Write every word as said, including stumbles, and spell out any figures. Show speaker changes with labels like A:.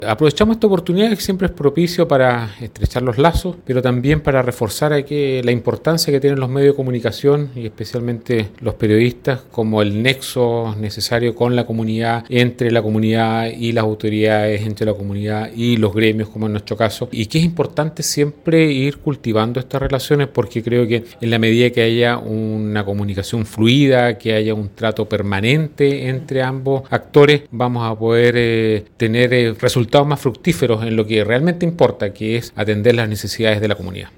A: Aprovechamos esta oportunidad que siempre es propicio para estrechar los lazos, pero también para reforzar aquí la importancia que tienen los medios de comunicación y especialmente los periodistas como el nexo necesario con la comunidad, entre la comunidad y las autoridades, entre la comunidad y los gremios, como en nuestro caso, y que es importante siempre ir cultivando estas relaciones porque creo que en la medida que haya una comunicación fluida, que haya un trato permanente entre ambos actores, vamos a poder eh, tener eh, resultados más fructíferos en lo que realmente importa, que es atender las necesidades de la comunidad.